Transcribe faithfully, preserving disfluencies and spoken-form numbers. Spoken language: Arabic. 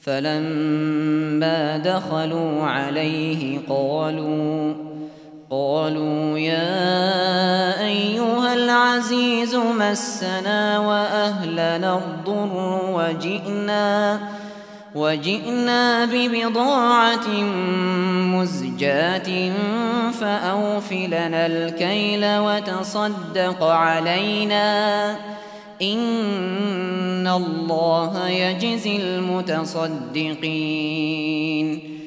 فلما دخلوا عليه قالوا قالوا يا أيها العزيز مسنا وأهلنا الضر وجئنا وجئنا ببضاعة مزجاة فأوف لنا الكيل وتصدق علينا إن الله يجزي المتصدقين